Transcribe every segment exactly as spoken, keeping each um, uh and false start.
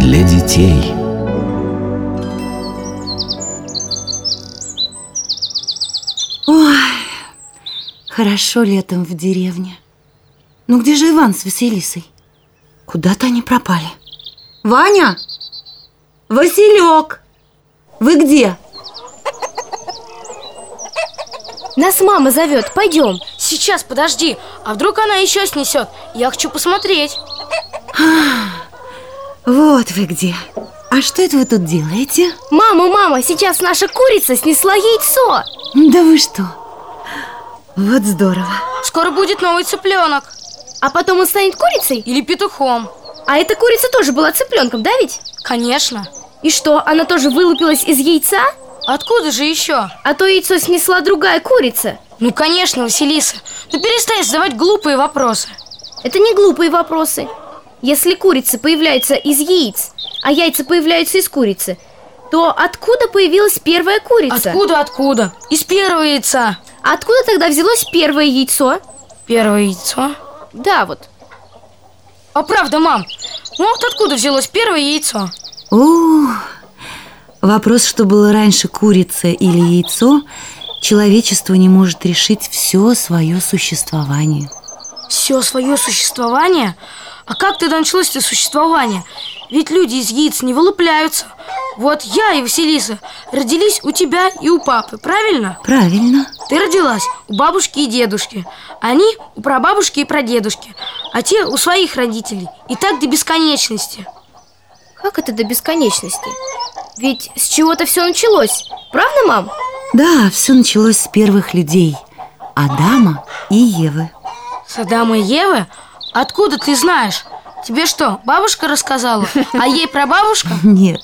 для детей. Ой, хорошо летом в деревне. Ну где же Иван с Василисой? Куда-то они пропали. Ваня! Василек! Вы где? Нас мама зовет, пойдем. Сейчас, подожди, а вдруг она еще снесет? Я хочу посмотреть. Вот вы где. А что это вы тут делаете? Мама, мама, сейчас наша курица снесла яйцо. Да вы что? Вот здорово. Скоро будет новый цыпленок. А потом он станет курицей? Или петухом. А эта курица тоже была цыпленком, да ведь? Конечно. И что, она тоже вылупилась из яйца? Откуда же еще? А то яйцо снесла другая курица. Ну, конечно, Василиса. Ну, перестань задавать глупые вопросы. Это не глупые вопросы. Если курица появляется из яиц, а яйца появляются из курицы, то откуда появилась первая курица? Откуда, откуда? Из первого яйца. А откуда тогда взялось первое яйцо? Первое яйцо? Да, вот. А правда, мам, ну вот откуда взялось первое яйцо? О, вопрос, что было раньше, курица или яйцо, человечество не может решить все свое существование. Все свое существование? А как тогда началось это существование? Ведь люди из яиц не вылупляются. Вот я и Василиса родились у тебя и у папы, правильно? Правильно. Ты родилась у бабушки и дедушки. Они у прабабушки и прадедушки. А те у своих родителей. И так до бесконечности. Как это до бесконечности? Ведь с чего-то все началось. Правда, мам? Да, все началось с первых людей. Адама и Евы. С Адама и Евы? Откуда ты знаешь? Тебе что, бабушка рассказала? А ей прабабушка? Нет,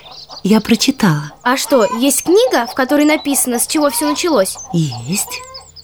я прочитала. А что, есть книга, в которой написано, с чего все началось? Есть.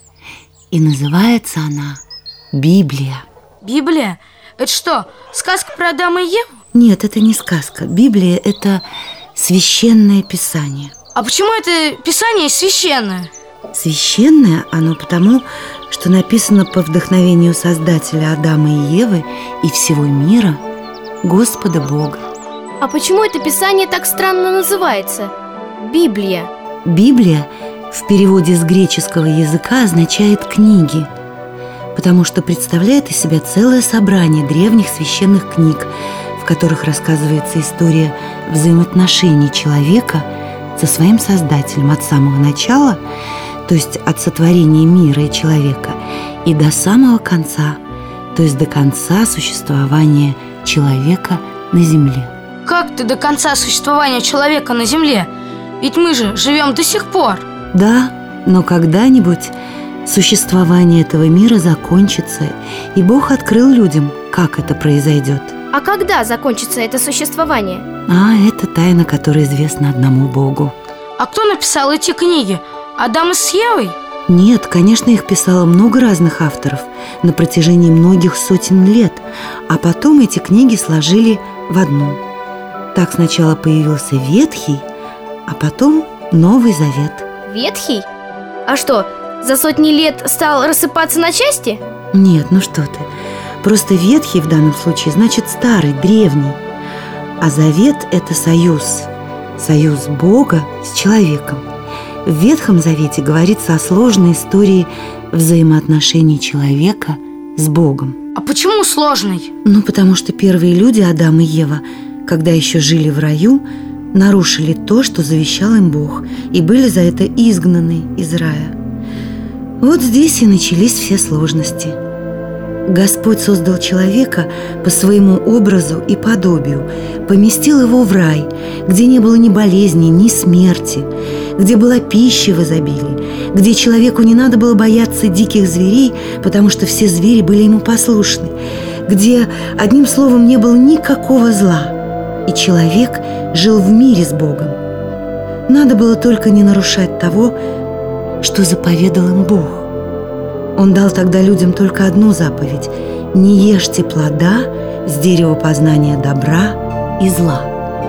И называется она Библия. Библия? Это что, сказка про Адама и Еву? Нет, это не сказка. Библия – это священное писание. А почему это писание священное? Священное оно потому, что написано по вдохновению Создателя Адама и Евы и всего мира, Господа Бога. А почему это писание так странно называется? Библия. Библия в переводе с греческого языка означает «книги», потому что представляет из себя целое собрание древних священных книг, в которых рассказывается история взаимоотношений человека со своим Создателем от самого начала, то есть от сотворения мира и человека, и до самого конца, то есть до конца существования человека на земле. Как ты до конца существования человека на земле? Ведь мы же живем до сих пор. Да, но когда-нибудь существование этого мира закончится, и Бог открыл людям, как это произойдет. А когда закончится это существование? А это тайна, которая известна одному Богу. А кто написал эти книги? Адам с Евой? Нет, конечно, их писало много разных авторов на протяжении многих сотен лет, а потом эти книги сложили в одну. Так сначала появился Ветхий, а потом Новый Завет. Ветхий? А что, за сотни лет стал рассыпаться на части? Нет, ну что ты. Просто Ветхий в данном случае значит старый, древний. А Завет – это союз. Союз Бога с человеком. В Ветхом Завете говорится о сложной истории взаимоотношений человека с Богом. А почему сложный? Ну, потому что первые люди, Адам и Ева, когда еще жили в раю, нарушили то, что завещал им Бог, и были за это изгнаны из рая. Вот здесь и начались все сложности. Господь создал человека по своему образу и подобию, поместил его в рай, где не было ни болезни, ни смерти, где была пища в изобилии, где человеку не надо было бояться диких зверей, потому что все звери были ему послушны, где, одним словом, не было никакого зла, и человек жил в мире с Богом. Надо было только не нарушать того, что заповедал им Бог. Он дал тогда людям только одну заповедь: не ешьте плода с дерева познания добра и зла.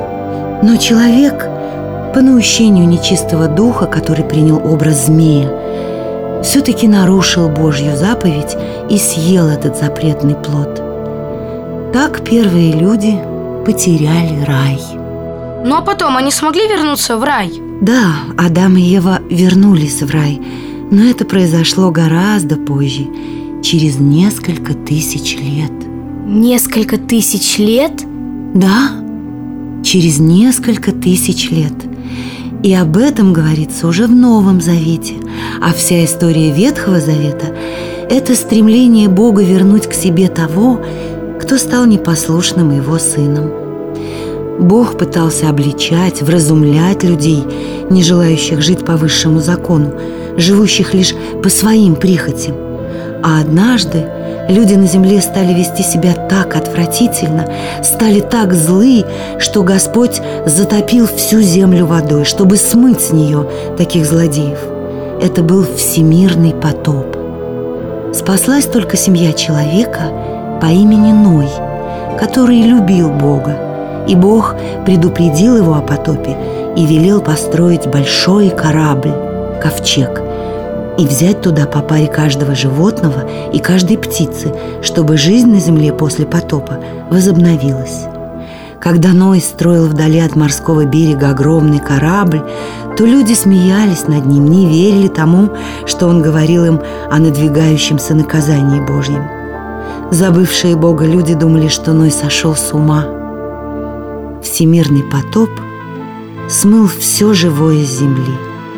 Но человек, по наущению нечистого духа, который принял образ змея, все-таки нарушил Божью заповедь и съел этот запретный плод. Так первые люди потеряли рай. Ну а потом они смогли вернуться в рай? Да, Адам и Ева вернулись в рай, но это произошло гораздо позже, через несколько тысяч лет. Несколько тысяч лет? Да, через несколько тысяч лет. И об этом говорится уже в Новом Завете. А вся история Ветхого Завета – это стремление Бога вернуть к себе того, кто стал непослушным Его сыном. Бог пытался обличать, вразумлять людей, не желающих жить по высшему закону, живущих лишь по своим прихотям. А однажды люди на земле стали вести себя так отвратительно, стали так злы, что Господь затопил всю землю водой, чтобы смыть с нее таких злодеев. Это был всемирный потоп. Спаслась только семья человека по имени Ной, который любил Бога. И Бог предупредил его о потопе и велел построить большой корабль, ковчег, и взять туда по паре каждого животного и каждой птицы, чтобы жизнь на земле после потопа возобновилась. Когда Ной строил вдали от морского берега огромный корабль, то люди смеялись над ним, не верили тому, что он говорил им о надвигающемся наказании Божьем. Забывшие Бога люди думали, что Ной сошел с ума. Всемирный потоп смыл все живое с земли.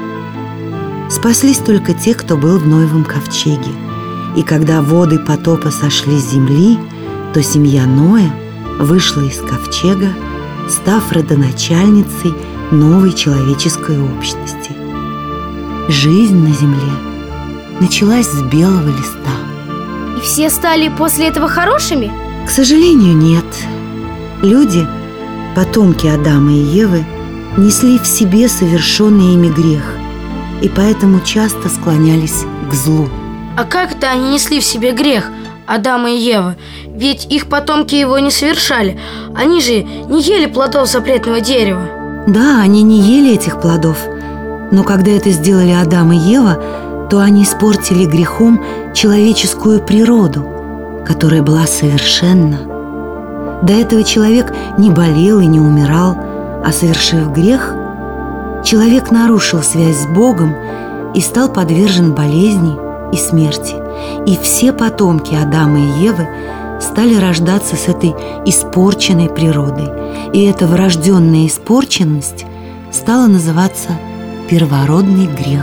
Спаслись только те, кто был в Ноевом ковчеге. И когда воды потопа сошли с земли, то семья Ноя вышла из ковчега, став родоначальницей новой человеческой общности. Жизнь на земле началась с белого листа. И все стали после этого хорошими? К сожалению, нет. Люди, потомки Адама и Евы, несли в себе совершенный ими грех, и поэтому часто склонялись к злу. А как это они несли в себе грех, Адама и Ева? Ведь их потомки его не совершали. Они же не ели плодов запретного дерева. Да, они не ели этих плодов, но когда это сделали Адам и Ева, то они испортили грехом человеческую природу, которая была совершенна. До этого человек не болел и не умирал, а совершив грех, человек нарушил связь с Богом и стал подвержен болезни и смерти. И все потомки Адама и Евы стали рождаться с этой испорченной природой. И эта врожденная испорченность стала называться первородный грех.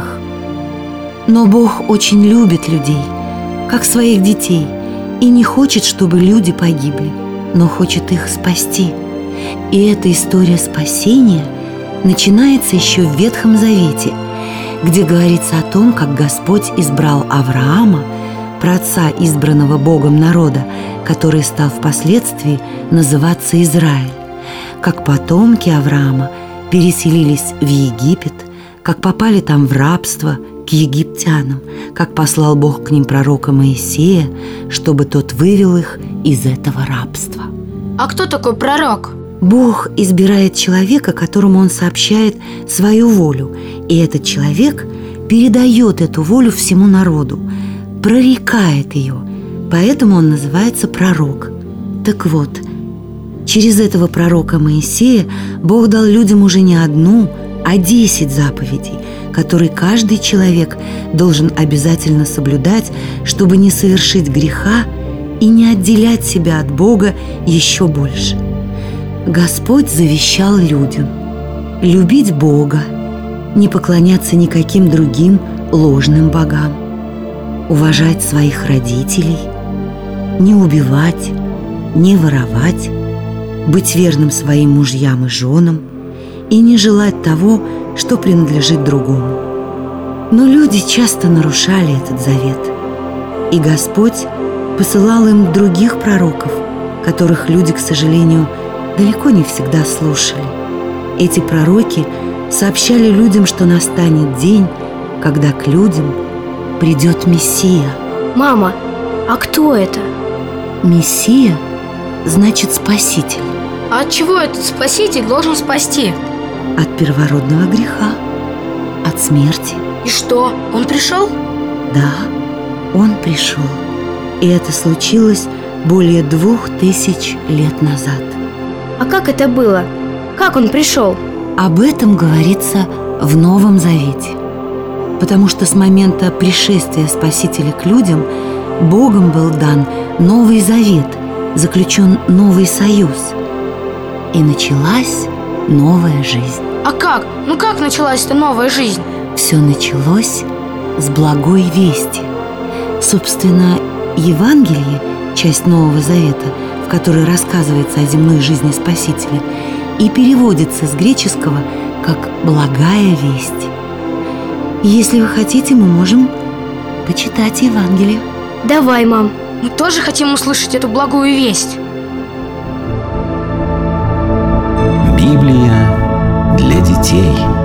Но Бог очень любит людей, как своих детей, и не хочет, чтобы люди погибли, но хочет их спасти. И эта история спасения начинается еще в Ветхом Завете, где говорится о том, как Господь избрал Авраама, праотца избранного Богом народа, который стал впоследствии называться Израиль, как потомки Авраама переселились в Египет, как попали там в рабство к египтянам, как послал Бог к ним пророка Моисея, чтобы тот вывел их из этого рабства. А кто такой пророк? Бог избирает человека, которому Он сообщает свою волю, и этот человек передает эту волю всему народу, прорекает ее, поэтому он называется пророк. Так вот, через этого пророка Моисея Бог дал людям уже не одну, а десять заповедей, которые каждый человек должен обязательно соблюдать, чтобы не совершить греха и не отделять себя от Бога еще больше. Господь завещал людям любить Бога, не поклоняться никаким другим ложным богам, уважать своих родителей, не убивать, не воровать, быть верным своим мужьям и женам и не желать того, что принадлежит другому. Но люди часто нарушали этот завет, и Господь посылал им других пророков, которых люди, к сожалению, далеко не всегда слушали. Эти пророки сообщали людям, что настанет день, когда к людям придет Мессия. Мама, а кто это? Мессия значит спаситель. А от чего этот спаситель должен спасти? От первородного греха, от смерти. И что, он пришел? Да, он пришел. И это случилось более двух тысяч лет назад. А как это было? Как он пришел? Об этом говорится в Новом Завете. Потому что с момента пришествия Спасителя к людям Богом был дан Новый Завет, заключен новый союз. И началась новая жизнь. А как? Ну как началась эта новая жизнь? Все началось с благой вести. Собственно, Евангелие, часть Нового Завета, в которой рассказывается о земной жизни Спасителя, и переводится с греческого как «благая весть». Если вы хотите, мы можем почитать Евангелие. Давай, мам. Мы тоже хотим услышать эту благую весть. Библия для детей.